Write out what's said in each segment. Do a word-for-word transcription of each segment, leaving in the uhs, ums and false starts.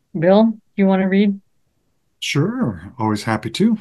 Bill, you want to read? Sure, always happy to.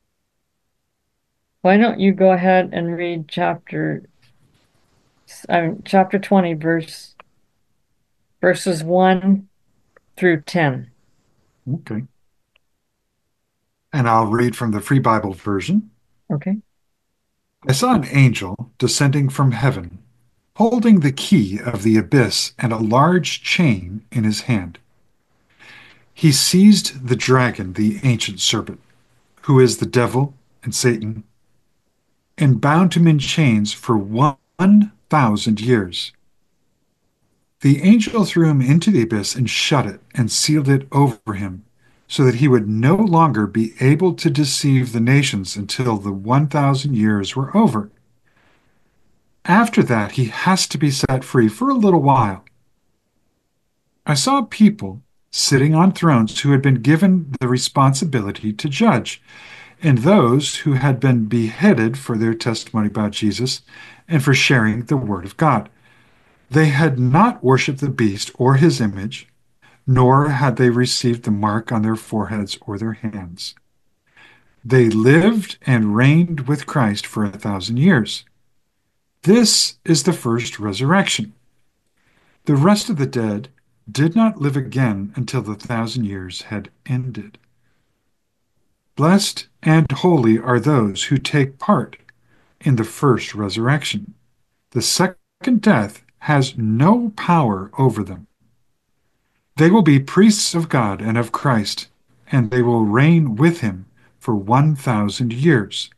Why don't you go ahead and read chapter um, chapter twenty, verse verses one through ten. Okay. And I'll read from the Free Bible version. Okay. I saw an angel descending from heaven, holding the key of the abyss and a large chain in his hand. He seized the dragon, the ancient serpent, who is the devil and Satan, and bound him in chains for one thousand years. The angel threw him into the abyss and shut it and sealed it over him, so that he would no longer be able to deceive the nations until the one thousand years were over. After that, he has to be set free for a little while. I saw people sitting on thrones who had been given the responsibility to judge, and those who had been beheaded for their testimony about Jesus and for sharing the word of God. They had not worshipped the beast or his image, nor had they received the mark on their foreheads or their hands. They lived and reigned with Christ for a thousand years. This is the first resurrection. The rest of the dead did not live again until the thousand years had ended. Blessed and holy are those who take part in the first resurrection. The second death has no power over them. They will be priests of God and of Christ, and they will reign with him for one thousand years.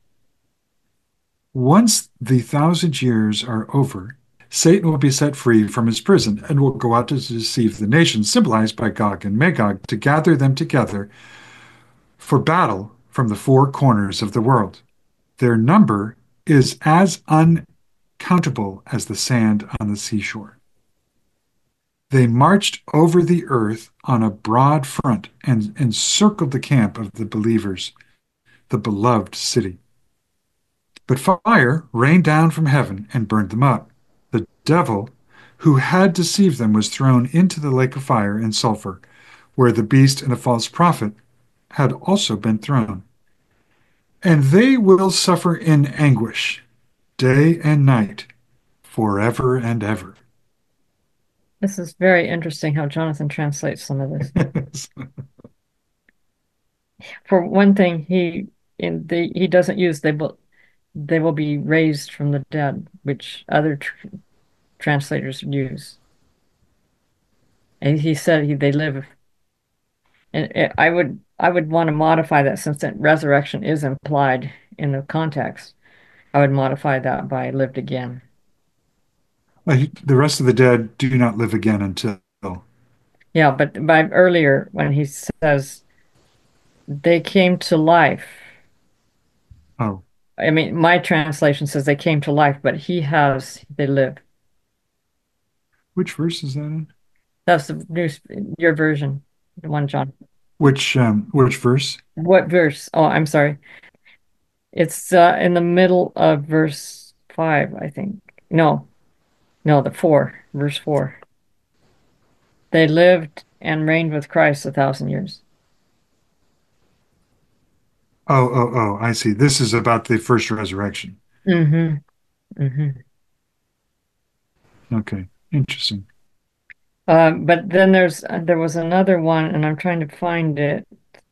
Once the thousand years are over, Satan will be set free from his prison and will go out to deceive the nations, symbolized by Gog and Magog, to gather them together for battle from the four corners of the world. Their number is as uncountable as the sand on the seashore. They marched over the earth on a broad front and encircled the camp of the believers, the beloved city. But fire rained down from heaven and burned them up. The devil who had deceived them was thrown into the lake of fire and sulfur, where the beast and the false prophet had also been thrown. And they will suffer in anguish day and night forever and ever. This is very interesting how Jonathan translates some of this. For one thing, he in the he doesn't use they will they will be raised from the dead, which other tr translators use. And he said he, they live. And it, I would I would want to modify that since that resurrection is implied in the context. I would modify that by lived again. The rest of the dead do not live again until. Yeah, but by earlier when he says they came to life. Oh, I mean, my translation says they came to life, but he has they live. which verse is that in? That's the new your version, the one John. Which um, which verse? What verse? Oh, I'm sorry. It's uh, in the middle of verse five, I think. No, no, the four, verse four. They lived and reigned with Christ a thousand years. Oh, oh, oh, I see. This is about the first resurrection. Mm-hmm. Mm-hmm. Okay, interesting. Um, but then there's uh, there was another one, and I'm trying to find it.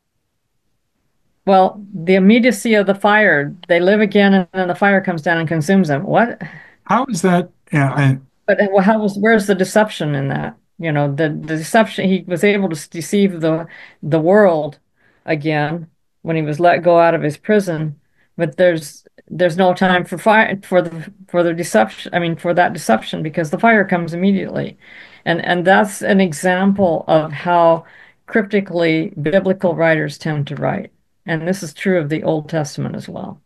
Well, the immediacy of the fire, they live again, and then the fire comes down and consumes them. What? How is that? Yeah, I, But uh, how was where's the deception in that? You know, the, the deception he was able to deceive the the world again when he was let go out of his prison, but there's there's no time for fire for the for the deception. I mean, for that deception because the fire comes immediately, and and that's an example of how cryptically biblical writers tend to write, and this is true of the Old Testament as well.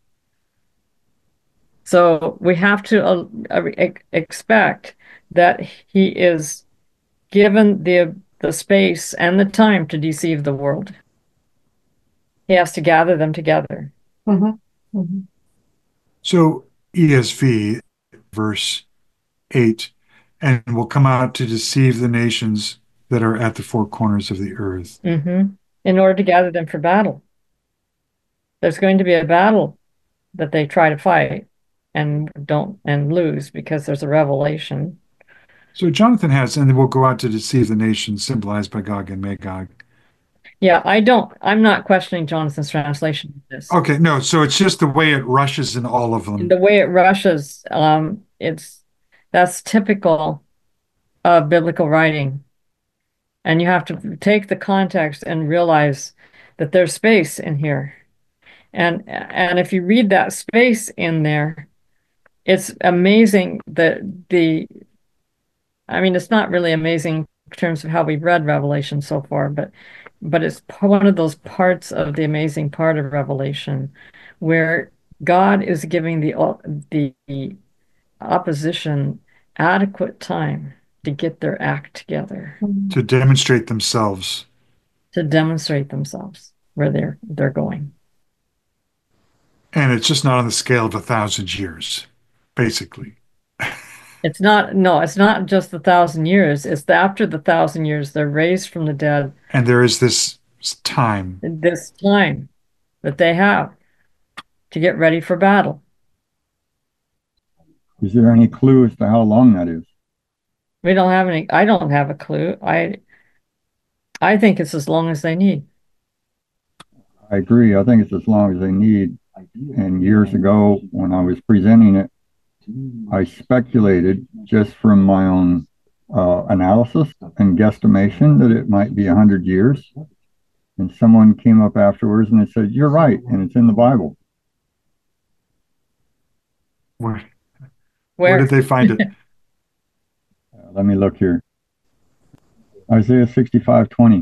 So we have to uh, uh, expect that he is given the the space and the time to deceive the world. He has to gather them together. Mhm. Mhm. So E S V, verse eight, and will come out to deceive the nations. that are at the four corners of the earth. hmm In order to gather them for battle. There's going to be a battle that they try to fight and don't and lose because there's a revelation. So Jonathan has, and will go out to deceive the nations, symbolized by Gog and Magog. Yeah, I don't, I'm not questioning Jonathan's translation of this. Okay, no, so it's just the way it rushes in all of them. The way it rushes, um, it's that's typical of biblical writing. And you have to take the context and realize that there's space in here. And and if you read that space in there, it's amazing that the I mean, it's not really amazing in terms of how we've read Revelation so far, but but it's one of those parts of the amazing part of Revelation where God is giving the the opposition adequate time to get their act together, To demonstrate themselves. to demonstrate themselves where they're they're going. And it's just not on the scale of a thousand years, basically. It's not, no, it's not just the thousand years. It's the, after the thousand years, they're raised from the dead. And there is this time. This time that they have to get ready for battle. Is there any clue as to how long that is? We don't have any, I don't have a clue. I I think it's as long as they need. I agree. I think it's as long as they need. And years ago, when I was presenting it, I speculated just from my own uh, analysis and guesstimation that it might be one hundred years. And someone came up afterwards and they said, "You're right, and it's in the Bible." Where, where did Where? they find it? Uh, let me look here. Isaiah sixty-five twenty.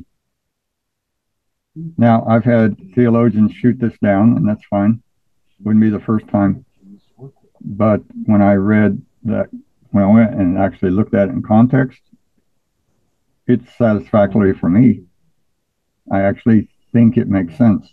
Now, I've had theologians shoot this down, and that's fine. Wouldn't be the first time. But when I read that, when I went and actually looked at it in context, it's satisfactory for me. I actually think it makes sense.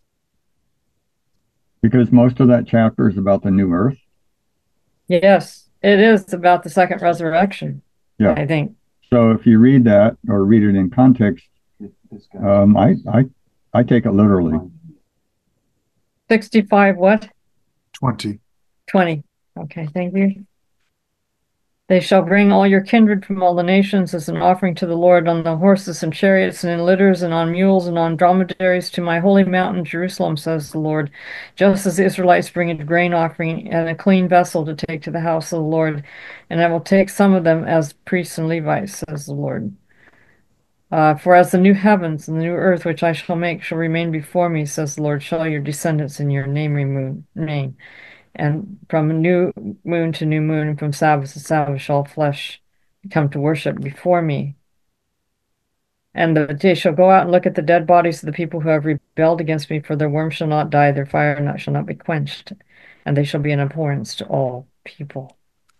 Because most of that chapter is about the new earth. Yes, it is about the second resurrection, Yeah. I think. So if you read that or read it in context, um, I, I, I take it literally. sixty-five what? twenty. twenty. Okay, thank you. They shall bring all your kindred from all the nations as an offering to the Lord on the horses and chariots and in litters and on mules and on dromedaries to my holy mountain Jerusalem, says the Lord, just as the Israelites bring a grain offering and a clean vessel to take to the house of the Lord. And I will take some of them as priests and Levites, says the Lord. Uh, for as the new heavens and the new earth which I shall make shall remain before me, says the Lord, shall your descendants in your name remain. And from new moon to new moon, and from Sabbath to Sabbath, shall flesh come to worship before me. And the, they shall go out and look at the dead bodies of the people who have rebelled against me, for their worm shall not die, their fire not, shall not be quenched, and they shall be an abhorrence to all people.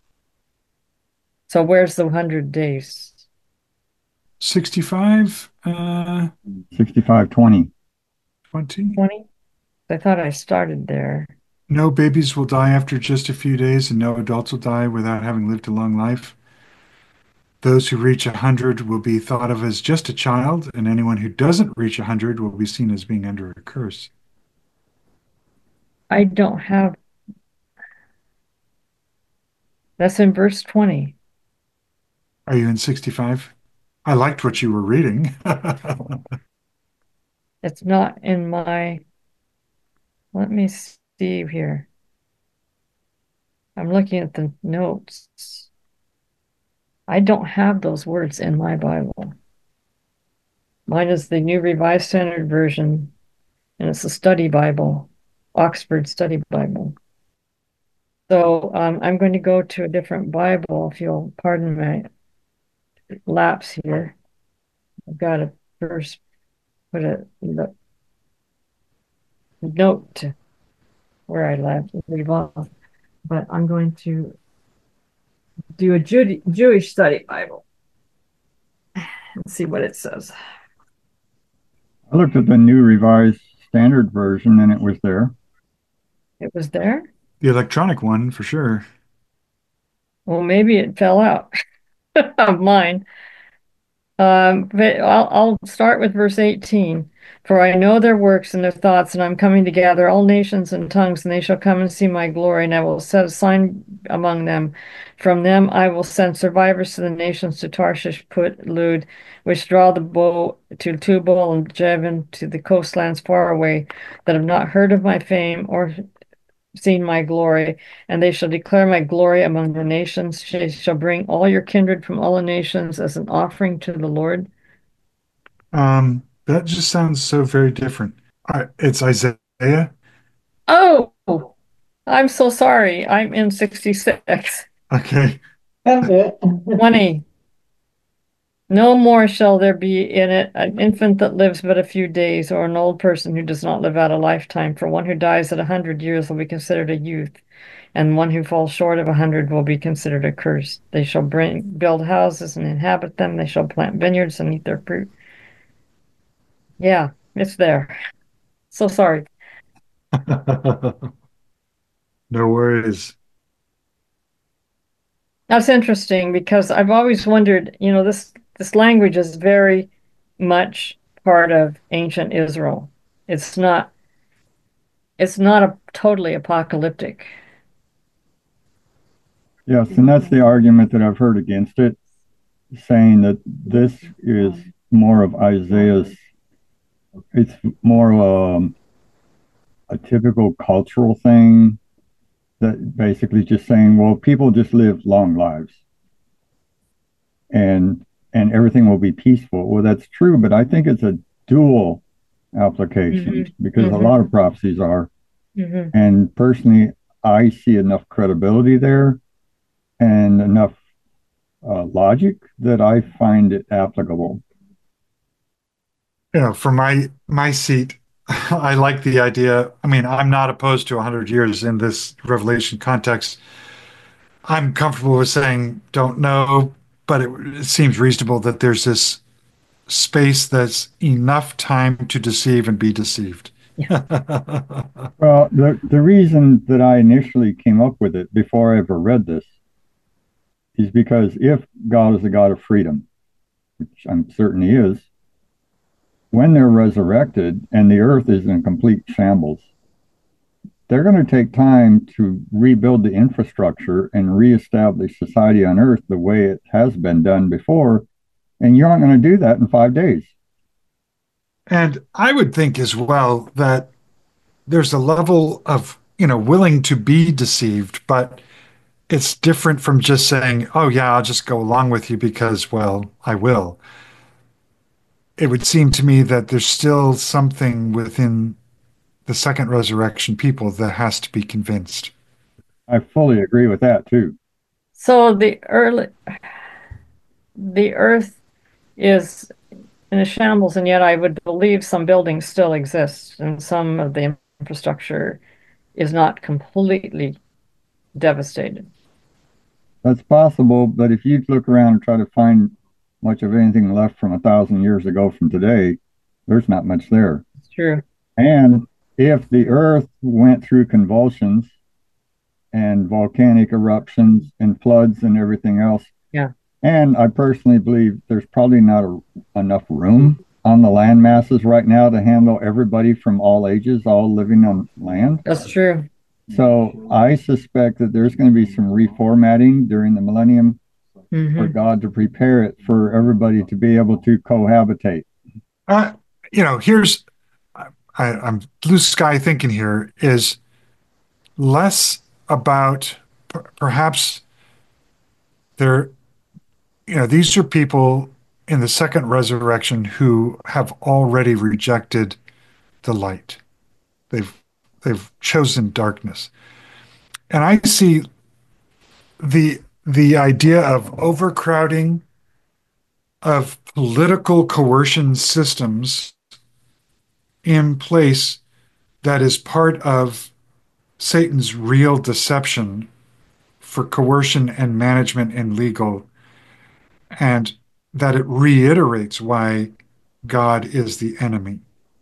So where's the hundred days? sixty-five, uh, sixty-five twenty. twenty. twenty? I thought I started there. No babies will die after just a few days, and no adults will die without having lived a long life. Those who reach a hundred will be thought of as just a child, and anyone who doesn't reach a hundred will be seen as being under a curse. I don't have. That's in verse twenty. Are you in sixty-five? I liked what you were reading. It's not in my. Let me see here. I'm looking at the notes. I don't have those words in my Bible. Mine is the New Revised Standard Version, and it's a study Bible, Oxford Study Bible. So um, I'm going to go to a different Bible, if you'll pardon my lapse here. I've got to first put a the note to where I left, leave off. But I'm going to do a Jew Jewish study Bible and see what it says. I looked at the New Revised Standard Version and it was there. It was there? The electronic one, for sure. Well, maybe it fell out of mine. Um, but I'll, I'll start with verse eighteen. For I know their works and their thoughts, and I'm coming to gather all nations and tongues, and they shall come and see my glory, and I will set a sign among them. From them I will send survivors to the nations, to Tarshish, Put, Lud, which draw the bow, to Tubal and Jevin, to the coastlands far away, that have not heard of my fame or seen my glory, and they shall declare my glory among the nations. They shall bring all your kindred from all the nations as an offering to the Lord. Um, that just sounds so very different. Uh, it's Isaiah. Oh, I'm so sorry. I'm in sixty-six. Okay. twenty. No more shall there be in it an infant that lives but a few days, or an old person who does not live out a lifetime. For one who dies at a hundred years will be considered a youth, and one who falls short of a hundred will be considered a curse. They shall bring build houses and inhabit them. They shall plant vineyards and eat their fruit. Yeah, it's there. So sorry. No worries. That's interesting because I've always wondered, you know, this this language is very much part of ancient Israel. It's not it's not a totally apocalyptic. Yes, and that's the argument that I've heard against it, saying that this is more of Isaiah's, it's more um, a typical cultural thing that basically just saying, well, people just live long lives and and everything will be peaceful. Well, that's true, but I think it's a dual application Hmm. because a Hmm. lot of prophecies are. Hmm. And personally, I see enough credibility there and enough uh, logic that I find it applicable. You know, for my my seat, I like the idea. I mean, I'm not opposed to one hundred years in this Revelation context. I'm comfortable with saying don't know, but it, it seems reasonable that there's this space that's enough time to deceive and be deceived. Yeah. Well, the, the reason that I initially came up with it before I ever read this is because if God is a God of freedom, which I'm certain he is, when they're resurrected and the earth is in complete shambles, they're going to take time to rebuild the infrastructure and reestablish society on earth the way it has been done before. And you aren't going to do that in five days. And I would think as well that there's a level of, you know, willing to be deceived, but it's different from just saying, oh, yeah, I'll just go along with you because, well, I will. It would seem to me that there's still something within the second resurrection people that has to be convinced. I fully agree with that too. So the early the earth is in a shambles, and yet I would believe some buildings still exist and some of the infrastructure is not completely devastated. That's possible, but if you look around and try to find much of anything left from a thousand years ago from today, there's not much there. It's true. And if the earth went through convulsions and volcanic eruptions and floods and everything else, Yeah, and I personally believe there's probably not a, enough room on the land masses right now to handle everybody from all ages, all living on land. that's true. So I suspect that there's going to be some reformatting during the millennium for Hmm. God to prepare it for everybody to be able to cohabitate. Uh, you know, here's, I, I'm blue sky thinking here is less about per- perhaps there, you know, these are people in the second resurrection who have already rejected the light. They've they've chosen darkness. And I see the the idea of overcrowding of political coercion systems in place that is part of Satan's real deception for coercion and management and legal, and that it reiterates why God is the enemy.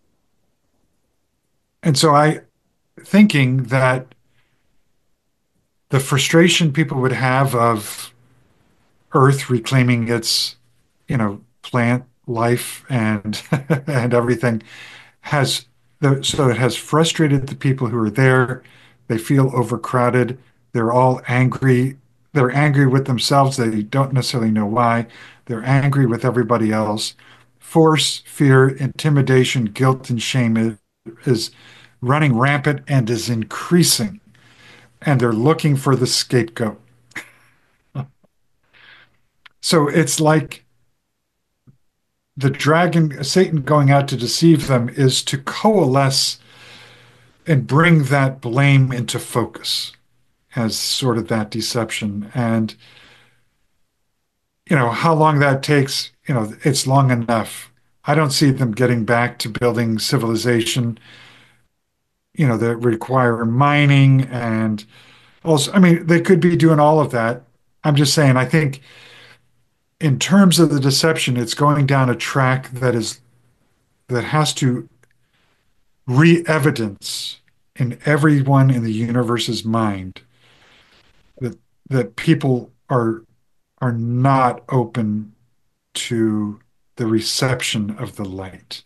And so I thinking that the frustration people would have of Earth reclaiming its, you know, plant life and and everything has the, so it has frustrated the people who are there. They feel overcrowded. They're all angry. They're angry with themselves. They don't necessarily know why. They're angry with everybody else. Force, fear, intimidation, guilt, and shame is, is running rampant and is increasing. And they're looking for the scapegoat. So it's like the dragon, Satan going out to deceive them is to coalesce and bring that blame into focus as sort of that deception. And, you know, how long that takes, you know, it's long enough. I don't see them getting back to building civilization, you know, that require mining and also, I mean, they could be doing all of that. I'm just saying, I think in terms of the deception, it's going down a track that is that has to re-evidence in everyone in the universe's mind that that people are are not open to the reception of the light.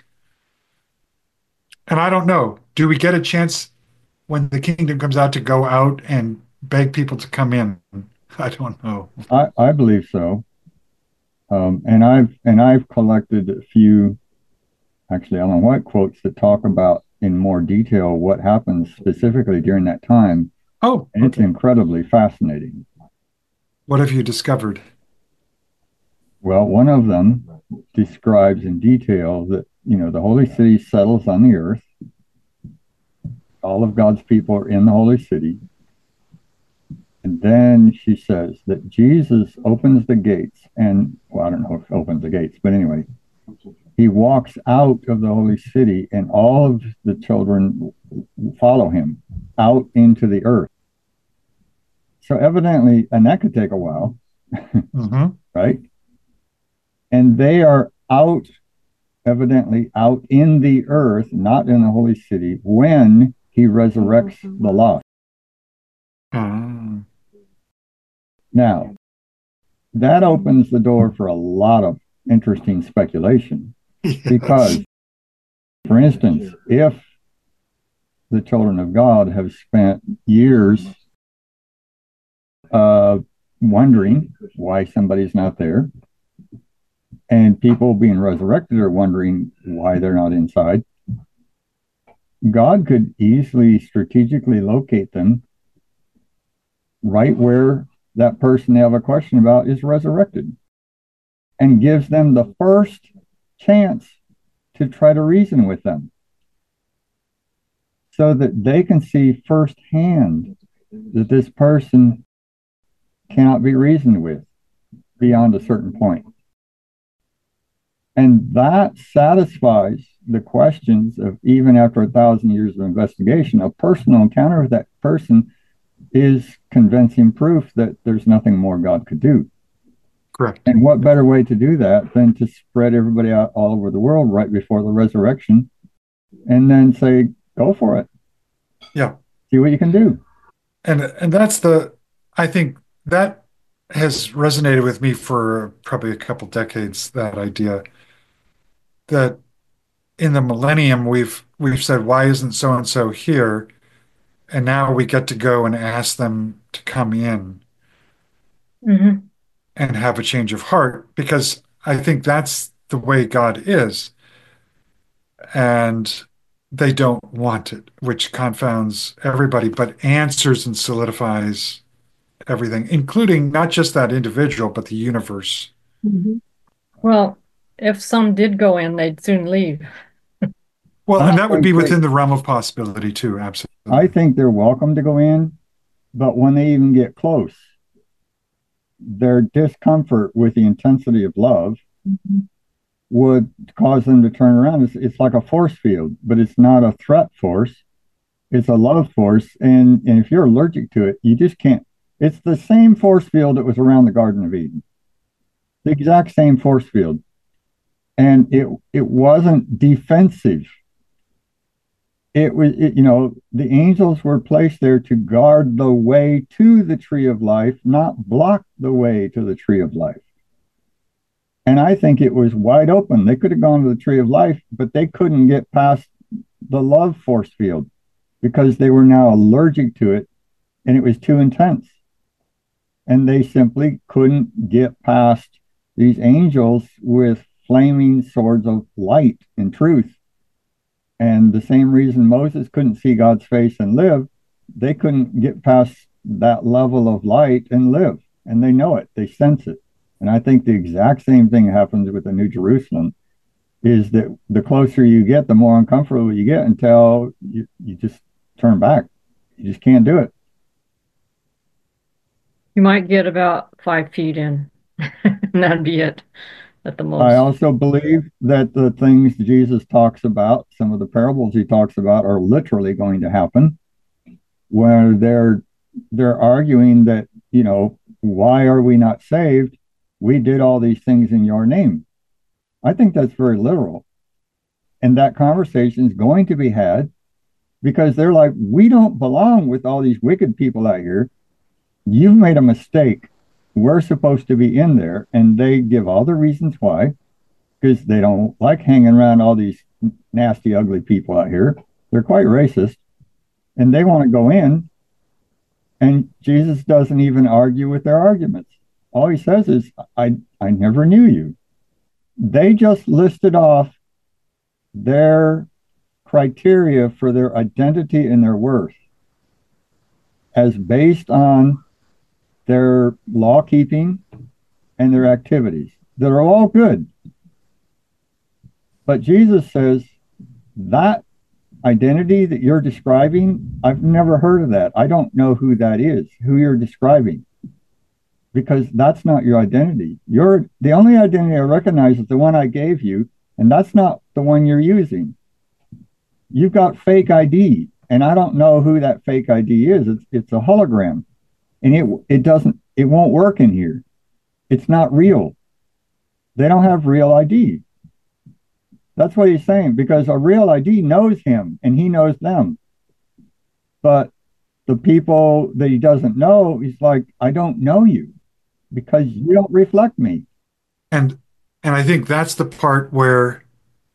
And I don't know, do we get a chance when the kingdom comes out to go out and beg people to come in? I don't know. I, I believe so. Um, and I've and I've collected a few, actually Ellen White quotes that talk about in more detail what happens specifically during that time. Oh, and it's okay. incredibly fascinating. What have you discovered? Well, one of them describes in detail that, you know, the holy city settles on the earth. All of God's people are in the holy city. And then she says that Jesus opens the gates and, well, I don't know if he opens the gates, but anyway, he walks out of the holy city and all of the children follow him out into the earth. So evidently, and that could take a while, mm-hmm. right? And they are out, evidently out in the earth, not in the holy city, when he resurrects the lost. Mm. Now, that opens the door for a lot of interesting speculation. Yes. Because, for instance, if the children of God have spent years uh, wondering why somebody's not there, and people being resurrected are wondering why they're not inside, God could easily strategically locate them right where that person they have a question about is resurrected and gives them the first chance to try to reason with them so that they can see firsthand that this person cannot be reasoned with beyond a certain point. And that satisfies the questions of, even after a thousand years of investigation, a personal encounter with that person is convincing proof that there's nothing more God could do. Correct. And what better way to do that than to spread everybody out all over the world right before the resurrection and then say, go for it. Yeah. See what you can do. And and that's the, I think that has resonated with me for probably a couple decades, that idea that in the millennium we've we've said, why isn't so and so here? And now we get to go and ask them to come in mm-hmm. and have a change of heart, because I think that's the way God is. And they don't want it, which confounds everybody, but answers and solidifies everything, including not just that individual, but the universe. Mm-hmm. Well, if some did go in, they'd soon leave. Well, and that would be within the realm of possibility too, absolutely. I think they're welcome to go in, but when they even get close, their discomfort with the intensity of love mm-hmm. would cause them to turn around. It's, it's like a force field, but it's not a threat force. It's a love force. And, and if you're allergic to it, you just can't. It's the same force field that was around the Garden of Eden. The exact same force field. And it it wasn't defensive. It was, it, you know, the angels were placed there to guard the way to the tree of life, not block the way to the tree of life. And I think it was wide open. They could have gone to the tree of life, but they couldn't get past the love force field because they were now allergic to it and it was too intense. And they simply couldn't get past these angels with flaming swords of light and truth. And the same reason Moses couldn't see God's face and live, they couldn't get past that level of light and live. And they know it, they sense it. And I think the exact same thing happens with the New Jerusalem, is that the closer you get, the more uncomfortable you get until you, you just turn back. You just can't do it. You might get about five feet in, and that'd be it at the most. I also believe that the things Jesus talks about, some of the parables he talks about, are literally going to happen, where they're they're arguing that, you know, why are we not saved? We did all these things in your name. I think that's very literal. And that conversation is going to be had because they're like, we don't belong with all these wicked people out here. You've made a mistake. We're supposed to be in there. And they give all the reasons why, because they don't like hanging around all these nasty, ugly people out here. They're quite racist. And they want to go in. And Jesus doesn't even argue with their arguments. All he says is, I, I never knew you. They just listed off their criteria for their identity and their worth as based on their law keeping and their activities that are all good. But Jesus says that identity that you're describing, I've never heard of that. I don't know who that is, who you're describing, because that's not your identity. You're the only identity I recognize is the one I gave you, and that's not the one you're using. You've got fake I D, and I don't know who that fake I D is. It's it's a hologram, and it it doesn't it won't work in here. It's not real. They don't have real I D. That's what he's saying, because a real I D knows him and he knows them. But the people that he doesn't know, he's like, I don't know you because you don't reflect me. And and I think that's the part where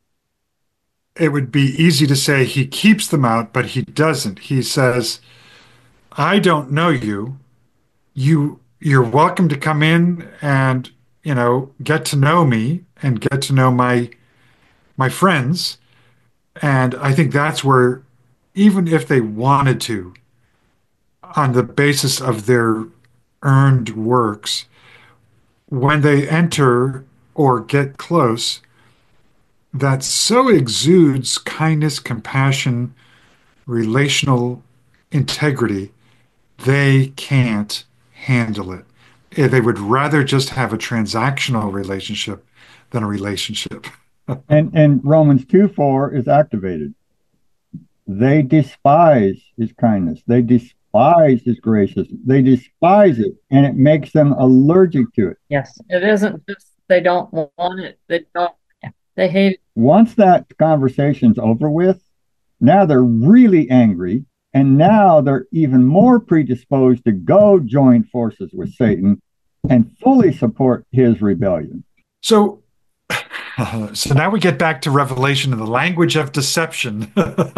it would be easy to say he keeps them out, but he doesn't. He says, I don't know you. You you're welcome to come in and, you know, get to know me and get to know my my friends. And I think that's where, even if they wanted to, on the basis of their earned works, when they enter or get close, that so exudes kindness, compassion, relational integrity, they can't handle it. They would rather just have a transactional relationship than a relationship. And and Romans two four is activated. They despise his kindness. They despise his graciousness. They despise it, and it makes them allergic to it. Yes, it isn't just they don't want it. They don't. They hate it. Once that conversation's over with, now they're really angry, and now they're even more predisposed to go join forces with Satan and fully support his rebellion. So, uh, so now we get back to Revelation and the language of deception.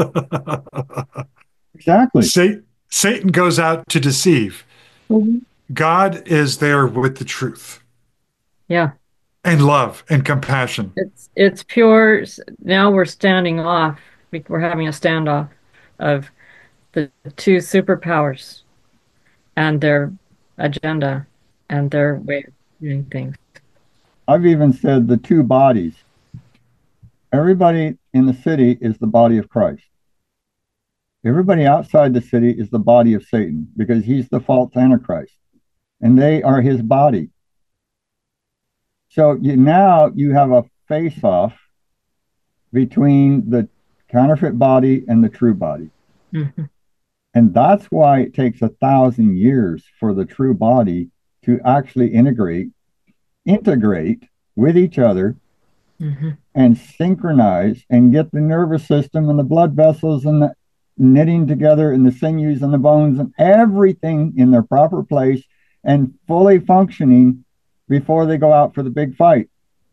Exactly. Sa- Satan goes out to deceive. Mm-hmm. God is there with the truth. Yeah. And love and compassion. It's it's pure. Now we're standing off. We're having a standoff of the two superpowers and their agenda and their way of doing things. I've even said the two bodies. Everybody in the city is the body of Christ. Everybody outside the city is the body of Satan because he's the false Antichrist, and they are his body. So you now you have a face-off between the counterfeit body and the true body. Mm-hmm. And that's why it takes a thousand years for the true body to actually integrate, integrate with each other, mm-hmm. and synchronize and get the nervous system and the blood vessels and the knitting together and the sinews and the bones and everything in their proper place and fully functioning before they go out for the big fight.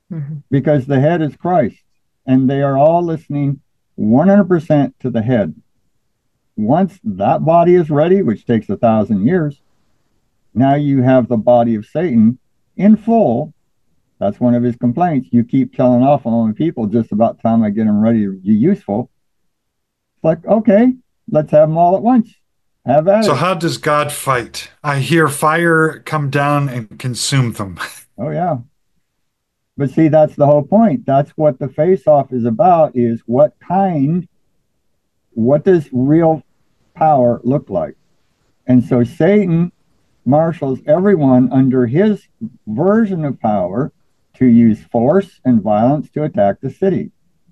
Mhm. because the head is Christ, and they are all listening one hundred percent to the head. Once that body is ready, which takes a thousand years, now you have the body of Satan in full. That's one of his complaints. You keep killing off on people just about time I get them ready to be useful. It's like, okay, let's have them all at once. Have at So it. how does God fight? I hear fire come down and consume them. Oh yeah. But see, that's the whole point. That's what the face off is about, is what kind, what does real power look like? And so Satan marshals everyone under his version of power to use force and violence to attack the city.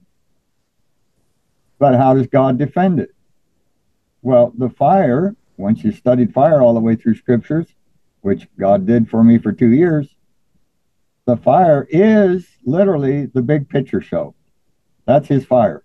But how does God defend it? Well, the fire, once you studied fire all the way through scriptures, which God did for me for two years, the fire is literally the big picture show. That's his fire.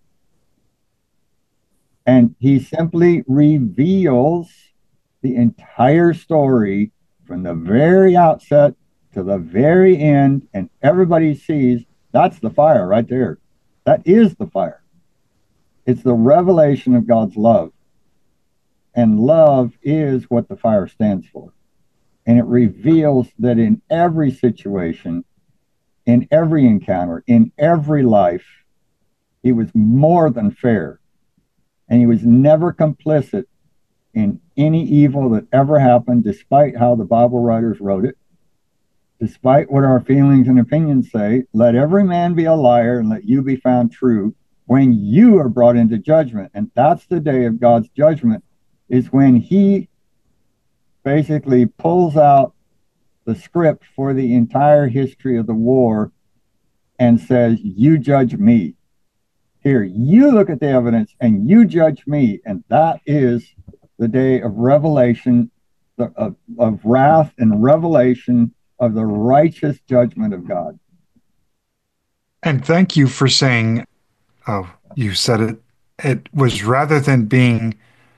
And he simply reveals the entire story from the very outset to the very end, and everybody sees that's the fire right there. That is the fire. It's the revelation of God's love. And love is what the fire stands for. And it reveals that in every situation, in every encounter, in every life, he was more than fair. And he was never complicit in any evil that ever happened, despite how the Bible writers wrote it, despite what our feelings and opinions say. Let every man be a liar and let you be found true when you are brought into judgment. And that's the day of God's judgment, is when he basically pulls out the script for the entire history of the war and says, you judge me. Here, you look at the evidence and you judge me. And that is the day of revelation, of, of wrath and revelation of the righteous judgment of God. And thank you for saying, oh, you said it. It was rather than being,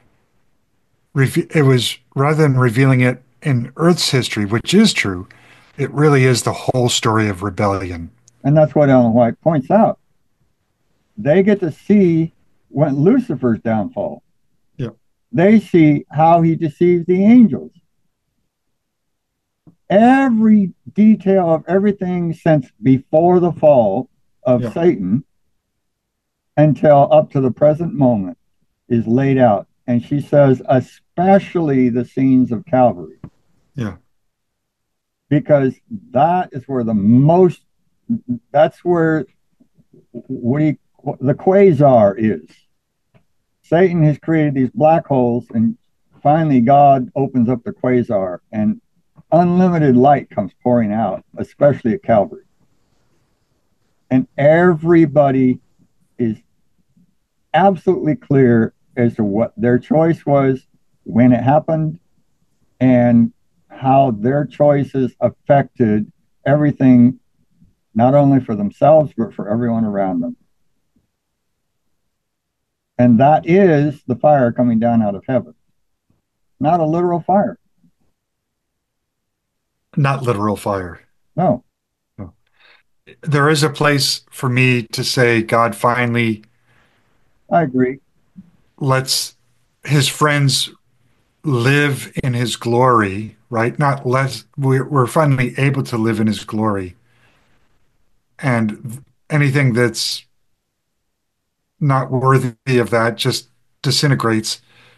it was rather than revealing it in Earth's history, which is true, it really is the whole story of rebellion. And that's what Ellen White points out. They get to see when Lucifer's downfall. Yeah. They see how he deceived the angels. Every detail of everything since before the fall of yeah. Satan until up to the present moment is laid out. And she says, especially the scenes of Calvary. Yeah. Because that is where the most, that's where what do you, the quasar is. Satan has created these black holes, and finally God opens up the quasar and unlimited light comes pouring out, especially at Calvary. And everybody is absolutely clear as to what their choice was, when it happened, and how their choices affected everything, not only for themselves, but for everyone around them. And that is the fire coming down out of heaven, not a literal fire. Not literal fire. No. No. There is a place for me to say God finally, I agree, lets his friends live in his glory, right? Not less, we're, we're finally able to live in his glory. And anything that's not worthy of that just disintegrates.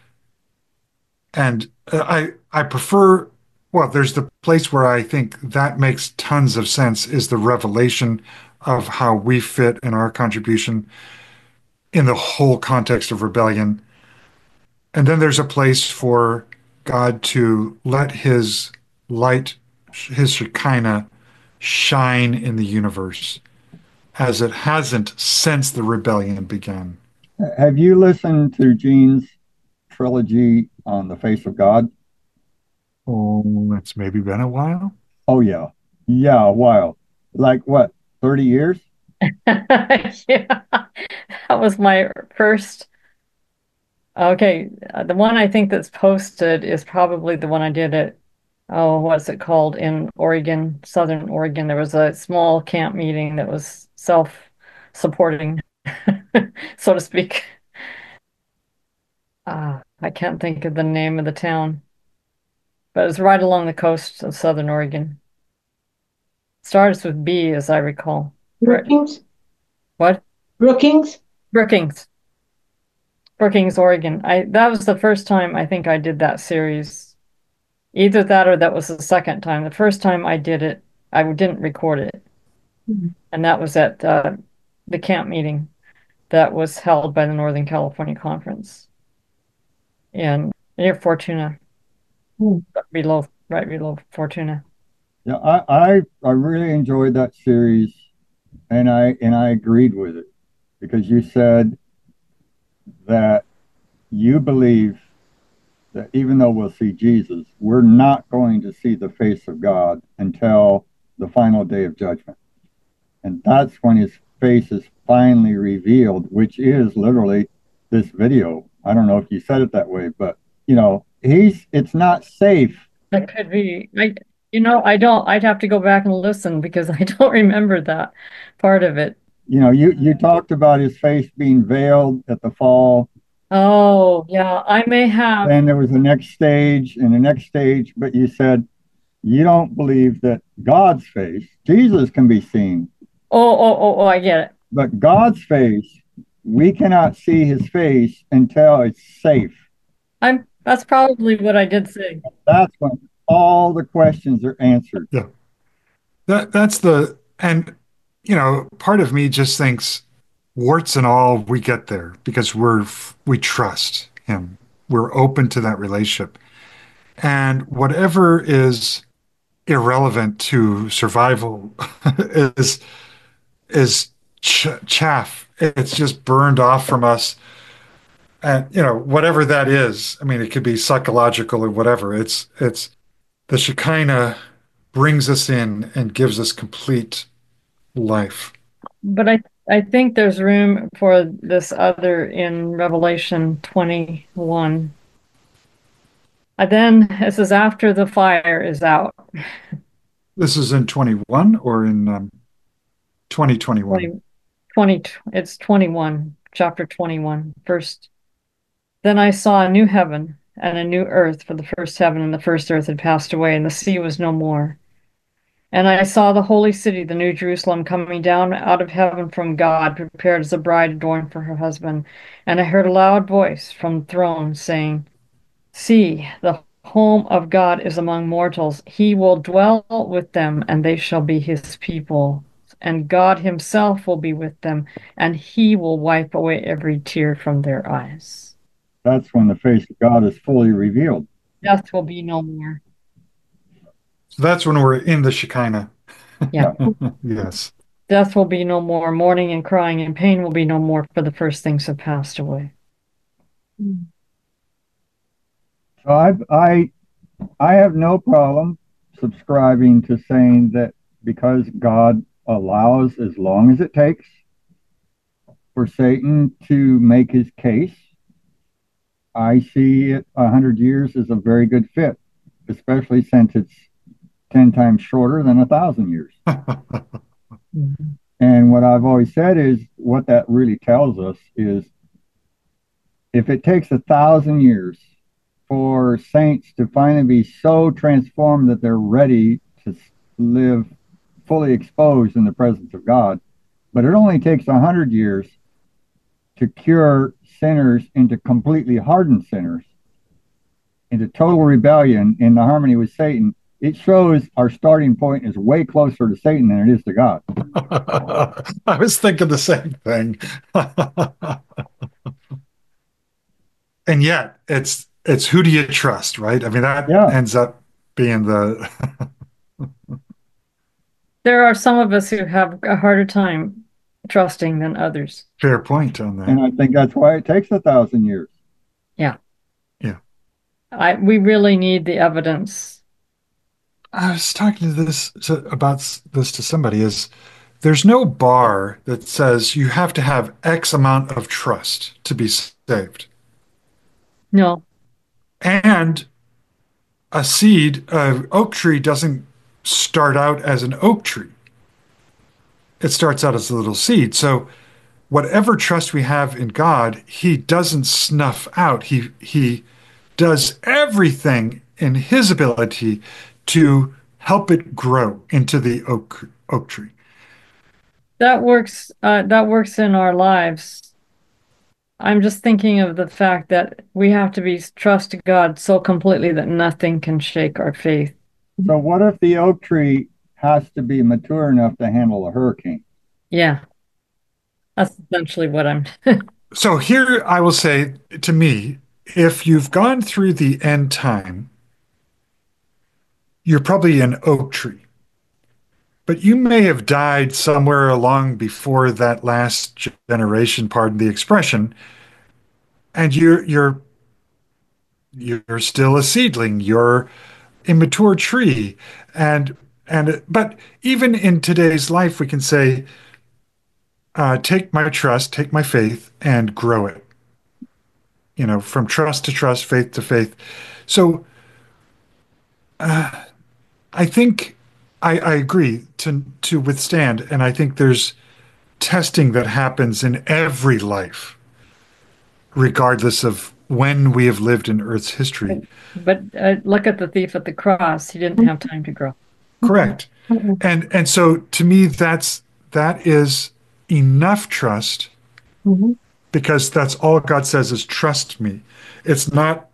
And I I prefer, well, there's the place where I think that makes tons of sense is the revelation of how we fit in our contribution in the whole context of rebellion. And then there's a place for God to let his light, his Shekinah, shine in the universe as it hasn't since the rebellion began. Have you listened to Gene's trilogy on the face of God? Oh, it's maybe been a while. Oh, yeah. Yeah, a while. Like what, thirty years? Yeah, that was my first. Okay, uh, the one I think that's posted is probably the one I did at oh, what's it called in Oregon, Southern Oregon? There was a small camp meeting that was self-supporting, so to speak. Ah, I can't think of the name of the town, but it's right along the coast of Southern Oregon. Starts with B, as I recall. Right. Brookings? What? Brookings? Brookings. Brookings, Oregon. I that was the first time I think I did that series. Either that or that was the second time. The first time I did it, I didn't record it. Mhm. And that was at uh, the camp meeting that was held by the Northern California Conference in near Fortuna, Hmm. below, right below Fortuna. Yeah, I, I I really enjoyed that series, and I and I agreed with it because you said that you believe that even though we'll see Jesus, we're not going to see the face of God until the final day of judgment. And that's when his face is finally revealed, which is literally this video. I don't know if you said it that way, but you know, he's it's not safe. That could be. I, you know, I don't. I'd have to go back and listen because I don't remember that part of it. You know, you you talked about his face being veiled at the fall. Oh, yeah, I may have. Then there was the next stage and the next stage, but you said you don't believe that God's face, Jesus can be seen, Oh, oh, oh, oh, I get it. but God's face, we cannot see his face until it's safe. I'm. That's probably what I did say. That's when all the questions are answered. Yeah. That that's the and you know, part of me just thinks warts and all we get there because we're we trust him. We're open to that relationship. And whatever is irrelevant to survival is is ch chaff. It's just burned off from us. And you know, whatever that is, I mean, it could be psychological or whatever. It's it's the Shekinah brings us in and gives us complete life. But I I think there's room for this other in Revelation twenty-one. And then this is after the fire is out. This is in twenty-one or in um, twenty twenty-one. twenty, twenty, it's twenty-one, chapter twenty-one, first. Then I saw a new heaven and a new earth, for the first heaven and the first earth had passed away, and the sea was no more. And I saw the holy city, the new Jerusalem, coming down out of heaven from God, prepared as a bride adorned for her husband. And I heard a loud voice from the throne saying, see, the home of God is among mortals. He will dwell with them, and they shall be his people. And God himself will be with them, and he will wipe away every tear from their eyes. That's when the face of God is fully revealed. Death will be no more. So that's when we're in the Shekinah. Yeah. Yes. Death will be no more. Mourning and crying and pain will be no more, for the first things have passed away. So I I I have no problem subscribing to saying that because God allows as long as it takes for Satan to make his case, I see it a hundred years as a very good fit, especially since it's ten times shorter than a thousand years. Mm-hmm. And what I've always said is what that really tells us is if it takes a thousand years for saints to finally be so transformed that they're ready to live fully exposed in the presence of God, but it only takes a hundred years to cure sinners into completely hardened sinners, into total rebellion in the harmony with Satan. It shows our starting point is way closer to Satan than it is to God. I was thinking the same thing. And yet it's it's who do you trust, right? I mean, that Yeah. ends up being the There are some of us who have a harder time trusting than others. fair point on And that. I think that's why it takes a thousand years. Yeah. Yeah. I we really need the evidence. I was talking to this to, about s- this to somebody is there's no bar that says you have to have X amount of trust to be saved. No. And a seed, an oak tree doesn't start out as an oak tree. It starts out as a little seed. So whatever trust we have in God, he doesn't snuff out. He he does everything in his ability to help it grow into the oak oak tree. That works, uh, that works in our lives. I'm just thinking of the fact that we have to be trust God so completely that nothing can shake our faith. So what if the oak tree has to be mature enough to handle a hurricane? Yeah, that's essentially what I'm. So here I will say to me, if you've gone through the end time, you're probably an oak tree. But you may have died somewhere along before that last generation, pardon the expression, and you're you're you're still a seedling, you're immature tree. And and but even in today's life, we can say, uh, take my trust, take my faith, and grow it. You know, from trust to trust, faith to faith. So uh, I think I, I agree to to withstand, and I think there's testing that happens in every life, regardless of when we have lived in Earth's history. But uh, look at the thief at the cross. He didn't have time to grow. Correct. Mhm. And and so to me, that's that is enough trust Mhm. because that's all God says is trust me. It's not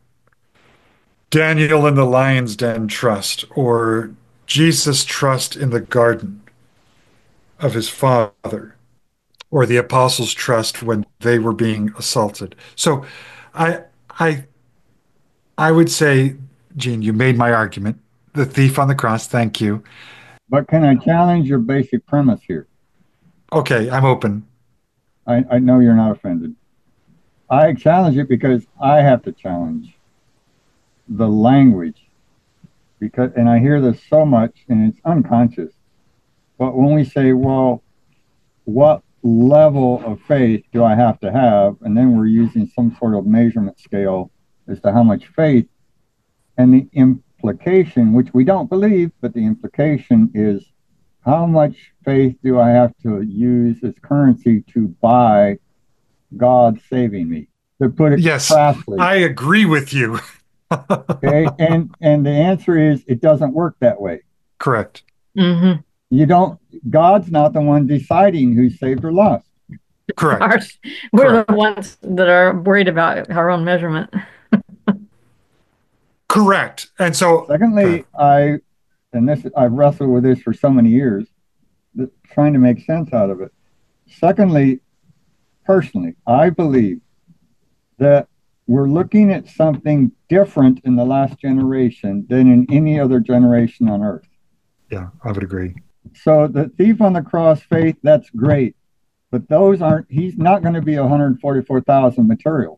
Daniel in the lion's den trust or Jesus trust in the garden of his father or the apostles trust when they were being assaulted. So I I I would say, Gene, you made my argument. The thief on the cross, thank you. But can I challenge your basic premise here? Okay, I'm open. I, I know you're not offended. I challenge it because I have to challenge the language because, and I hear this so much and it's unconscious. But when we say, well, what level of faith do I have to have? And then we're using some sort of measurement scale as to how much faith. And the implication, which we don't believe, but the implication is how much faith do I have to use as currency to buy God saving me? To put it Yes, crassly. I agree with you. Okay. And and the answer is it doesn't work that way. Correct. Mm-hmm. You don't, God's not the one deciding who's saved or lost. Correct. Ours, we're Correct. the ones that are worried about our own measurement. Correct. And so, Secondly, I, and this, I've wrestled with this for so many years, that, trying to make sense out of it. Secondly, personally, I believe that we're looking at something different in the last generation than in any other generation on earth. yeah, I would agree. So the thief on the cross faith, that's great. But those aren't, he's not going to be one hundred forty-four thousand material.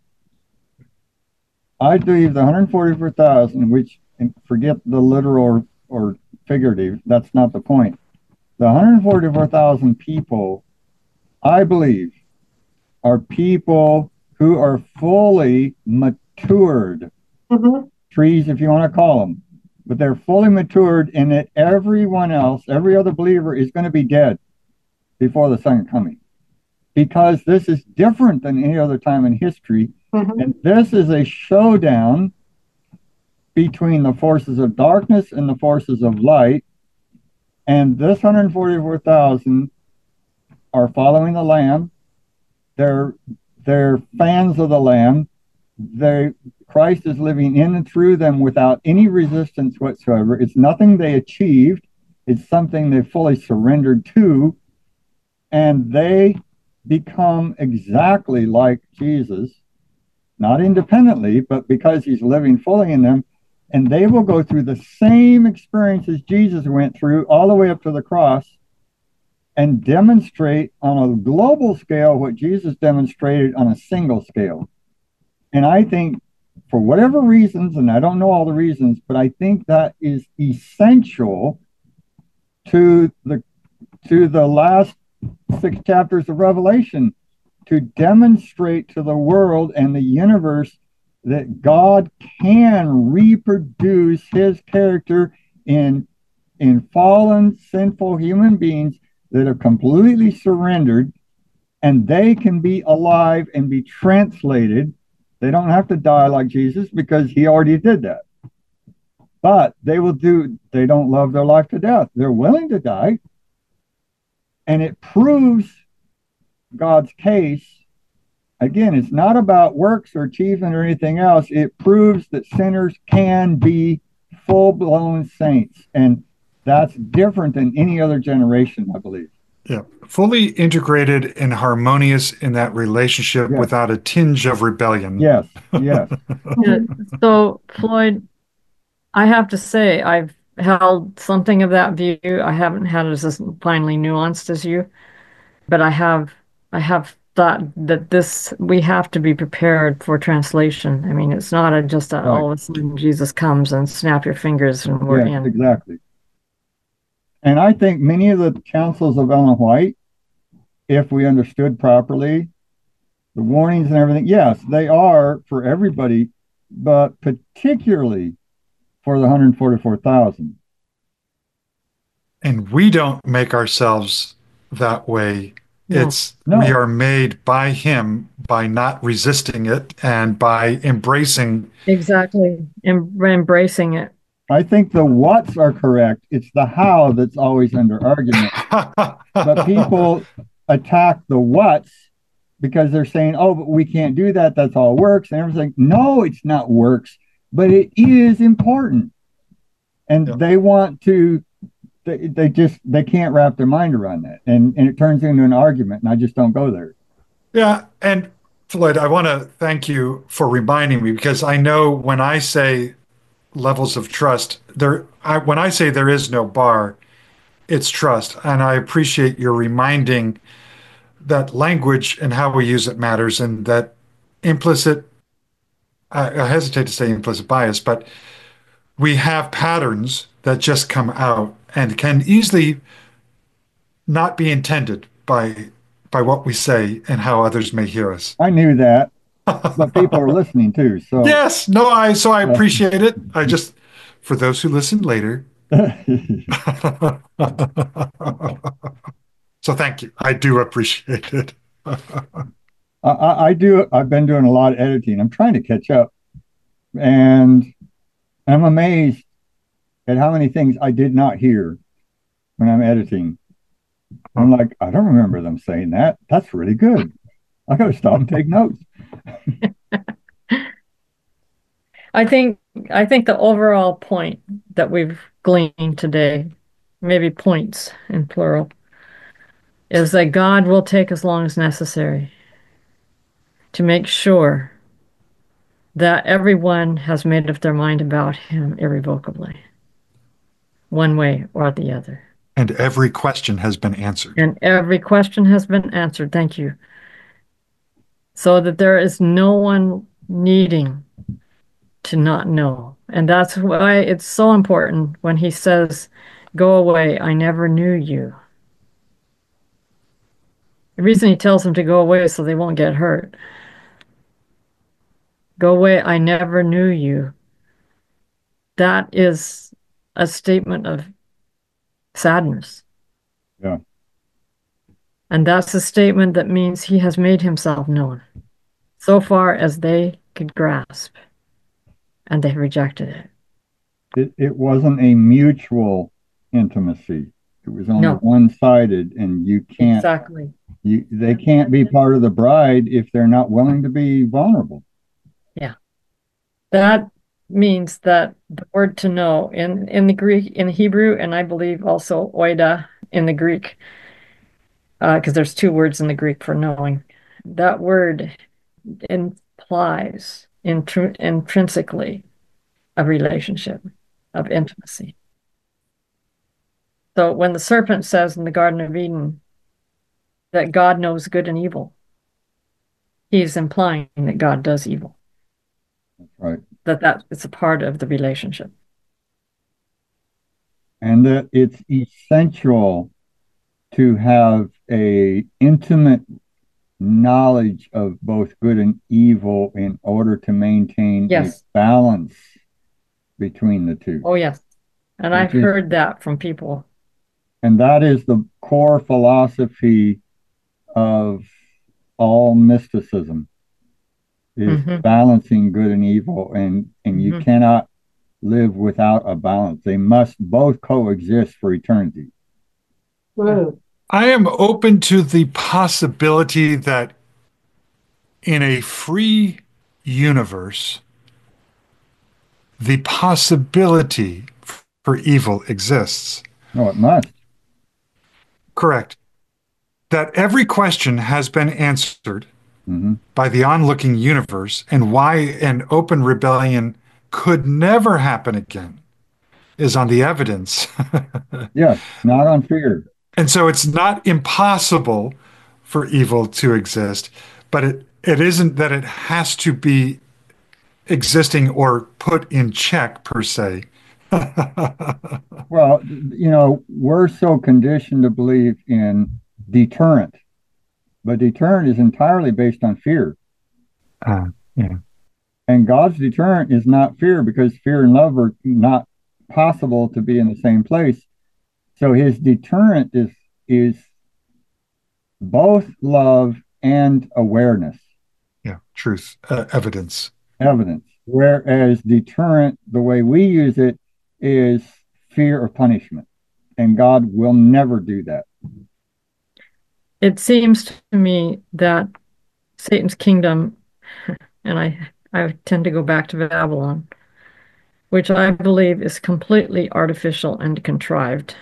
I believe the one hundred forty-four thousand, which, and forget the literal or, or figurative, that's not the point. The one hundred forty-four thousand people, I believe, are people who are fully matured, Mhm. trees, if you want to call them, but they're fully matured in that everyone else, every other believer is going to be dead before the second coming. Because this is different than any other time in history. Mhm. And this is a showdown between the forces of darkness and the forces of light. And this one hundred forty-four thousand are following the Lamb. They're they're fans of the Lamb. They Christ is living in and through them without any resistance whatsoever. It's nothing they achieved. It's something they fully surrendered to. And they become exactly like Jesus, not independently, but because he's living fully in them. And they will go through the same experiences Jesus went through all the way up to the cross and demonstrate on a global scale what Jesus demonstrated on a single scale. And I think for whatever reasons, and I don't know all the reasons, but I think that is essential to the to the last six chapters of Revelation, to demonstrate to the world and the universe that God can reproduce his character in in fallen, sinful human beings that are completely surrendered, and they can be alive and be translated. They don't have to die like Jesus because he already did that. But they will do, they don't love their life to death. They're willing to die. And it proves God's case. Again, it's not about works or achievement or anything else. It proves that sinners can be full blown saints. And that's different than any other generation, I believe. Yeah, fully integrated and harmonious in that relationship Yes. without a tinge of rebellion. Yes, yes. Yeah, so, Floyd, I have to say, I've held something of that view. I haven't had it as finely nuanced as you, but I have, I have thought that this, we have to be prepared for translation. I mean, it's not a, just a, Right. all of a sudden Jesus comes and snap your fingers and we're Yes, in. exactly. And I think many of the counsels of Ellen White, if we understood properly, the warnings and everything, yes, they are for everybody, but particularly for the one hundred forty-four thousand. And we don't make ourselves that way. No. It's No. we are made by him by not resisting it and by embracing. Exactly. Em- embracing it. I think the whats are correct. It's the how that's always under argument. But people attack the whats because they're saying, oh, but we can't do that. That's all works and everything. No, it's not works, but it is important. And Yeah. they want to, they, they just, they can't wrap their mind around that. And, and it turns into an argument, and I just don't go there. Yeah, and Floyd, I want to thank you for reminding me, because I know when I say levels of trust, there I, when I say there is no bar, it's trust. And I appreciate your reminding that language and how we use it matters, and that implicit, I, I hesitate to say implicit bias, but we have patterns that just come out and can easily not be intended by by what we say and how others may hear us. I knew that, but people are listening too. So Yes, no, I so I appreciate it. I just, for those who listen later. So thank you. I do appreciate it. I, I do. I've been doing a lot of editing. I'm trying to catch up, and I'm amazed at how many things I did not hear when I'm editing. I'm like, I don't remember them saying that. That's really good. I got to stop and take notes. I think I think the overall point that we've gleaned today, maybe points in plural, is that God will take as long as necessary to make sure that everyone has made up their mind about him irrevocably, one way or the other. And every question has been answered. And every question has been answered. Thank you. So that there is no one needing to not know. And that's why it's so important when he says, go away, I never knew you. The reason he tells them to go away is so they won't get hurt. Go away, I never knew you. That is a statement of sadness. Yeah. And that's a statement that means he has made himself known so far as they could grasp, and they rejected it. It, it wasn't a mutual intimacy. It was only No. one-sided, and you can't, Exactly. you, they can't be part of the bride if they're not willing to be vulnerable. Yeah. That means that the word to know in, in the Greek, in Hebrew, and I believe also oida in the Greek, because uh, there's two words in the Greek for knowing. That word implies intr intrinsically a relationship of intimacy. So when the serpent says in the Garden of Eden that God knows good and evil, he's implying that God does evil. That's right. That that is a part of the relationship. And that it's essential to have a intimate knowledge of both good and evil in order to maintain a Yes. balance between the two. Oh, yes. And I've Which is, heard that from people. and that is the core philosophy of all mysticism is Hmm. balancing good and evil, and and you Hmm. cannot live without a balance. They must both coexist for eternity. Yeah. True. I am open to the possibility that in a free universe, the possibility for evil exists. No, it must. Correct. That every question has been answered Mm-hmm. by the onlooking universe, and why an open rebellion could never happen again is on the evidence. Yes, not on fear. And so it's not impossible for evil to exist, but it, it isn't that it has to be existing or put in check per se. Well, you know, we're so conditioned to believe in deterrent, but deterrent is entirely based on fear. Uh, yeah. And God's deterrent is not fear because fear and love are not possible to be in the same place. So his deterrent is is both love and awareness, Yeah, truth, uh, evidence. evidence. Whereas deterrent, the way we use it, is fear of punishment. And God will never do that. It seems to me that Satan's kingdom, and I, I tend to go back to Babylon, which I believe is completely artificial and contrived,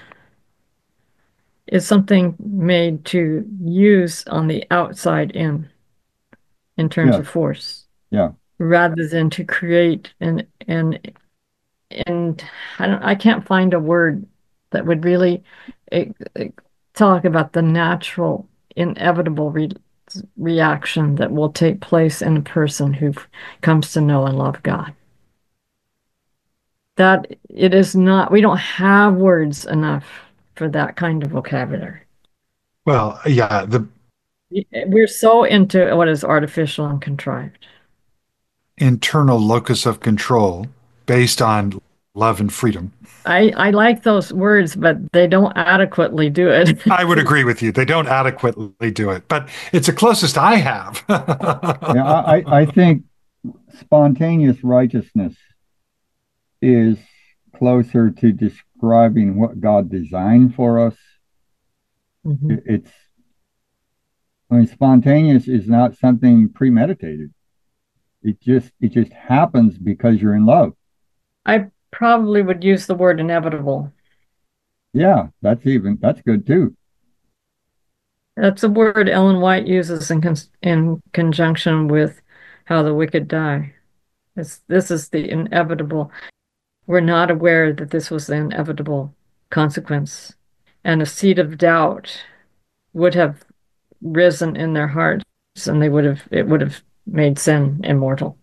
is something made to use on the outside in, in terms Yes, of force, yeah. rather than to create and and and I don't I can't find a word that would really eh, eh, talk about the natural, inevitable re reaction that will take place in a person who comes to know and love God. That it is not, we don't have words enough for that kind of vocabulary. Well, yeah, the We're so into what is artificial and contrived. internal locus of control based on love and freedom. I, I like those words, but they don't adequately do it. I would agree with you. They don't adequately do it, but it's the closest I have. Yeah, I, I think spontaneous righteousness is closer to describing what God designed for us. Mhm. It, it's, I mean, spontaneous is not something premeditated. It just, it just happens because you're in love. I probably would use the word inevitable. Yeah, that's even, that's good too. That's a word Ellen White uses in con in conjunction with how the wicked die. It's, this is the inevitable. We're not aware that this was the inevitable consequence. And a seed of doubt would have risen in their hearts, and they would have it would have made sin immortal.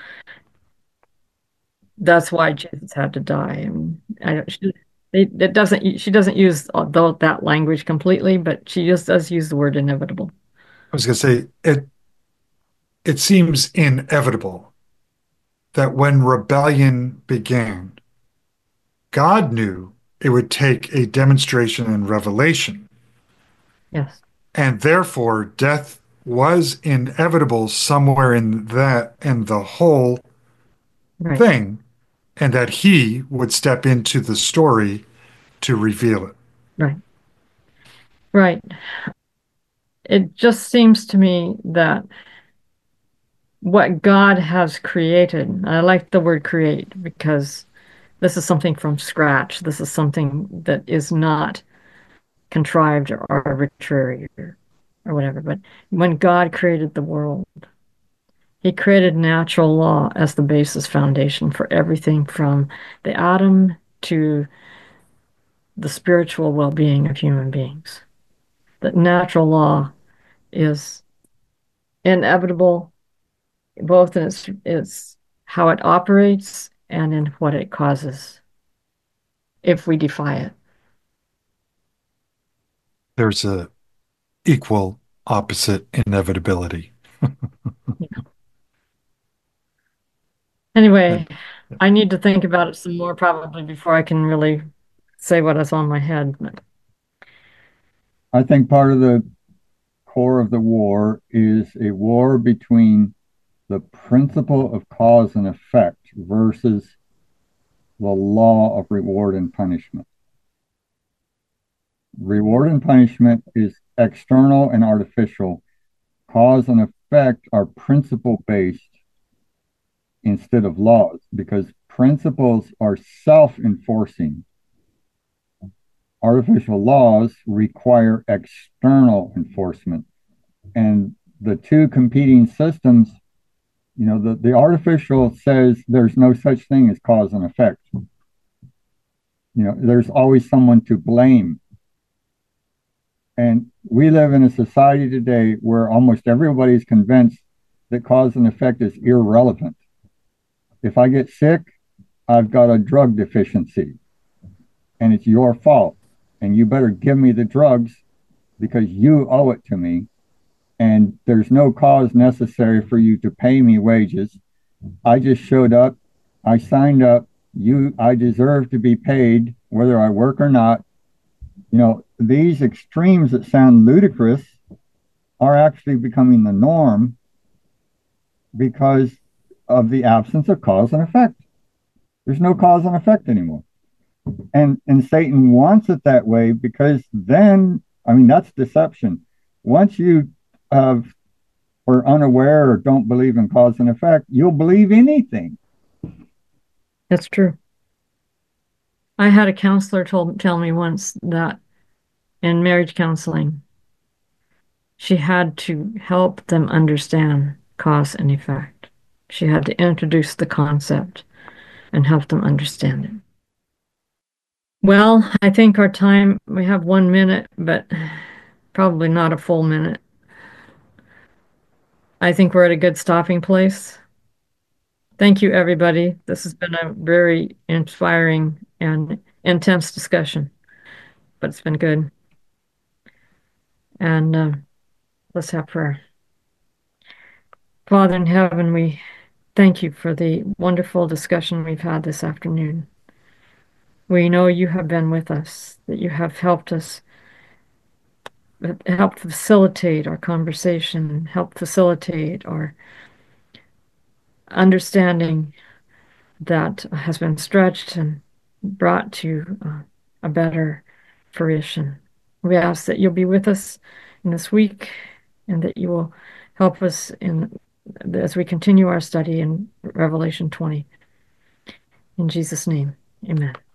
That's why Jesus had to die. And I don't, she, it, it doesn't, she doesn't use all that language completely, but she just does use the word inevitable. I was going to say it it seems inevitable that when rebellion began, God knew it would take a demonstration and revelation, Yes, and therefore death was inevitable somewhere in that and the whole right, thing, and that he would step into the story to reveal it. right, right. It just seems to me that what God has created, I like the word create because this is something from scratch. This is something that is not contrived or arbitrary or, or whatever. But when God created the world, he created natural law as the basis foundation for everything from the atom to the spiritual well-being of human beings. That natural law is inevitable, both in its, its how it operates and in what it causes if we defy it. There's a equal opposite inevitability. Anyway, I need to think about it some more probably before I can really say what is on my head. But I think part of the core of the war is a war between the principle of cause and effect versus the law of reward and punishment. Reward and punishment is external and artificial. Cause and effect are principle based instead of laws because principles are self enforcing. Artificial laws require external enforcement. And the two competing systems, you know, the, the artificial says there's no such thing as cause and effect. You know, there's always someone to blame. And we live in a society today where almost everybody is convinced that cause and effect is irrelevant. If I get sick, I've got a drug deficiency and it's your fault. And you better give me the drugs because you owe it to me. And there's no cause necessary for you to pay me wages. I just showed up. I signed up. You, I deserve to be paid whether I work or not. You know, these extremes that sound ludicrous are actually becoming the norm because of the absence of cause and effect. There's no cause and effect anymore. And and Satan wants it that way because then, I mean, that's deception. Once you have or unaware or don't believe in cause and effect, you'll believe anything. that's true. I had a counselor told tell me once that in marriage counseling, she had to help them understand cause and effect. She had to introduce the concept and help them understand it. Well, I think our time, we have one minute, but probably not a full minute. I think we're at a good stopping place. Thank you, everybody. This has been a very inspiring and intense discussion, but it's been good. And uh, let's have prayer. Father in heaven, we thank you for the wonderful discussion we've had this afternoon. We know you have been with us, that you have helped us, helped facilitate our conversation, helped facilitate our understanding that has been stretched and brought to uh, a better fruition. We ask that you'll be with us in this week and that you will help us in as we continue our study in Revelation twenty. In Jesus' name, amen.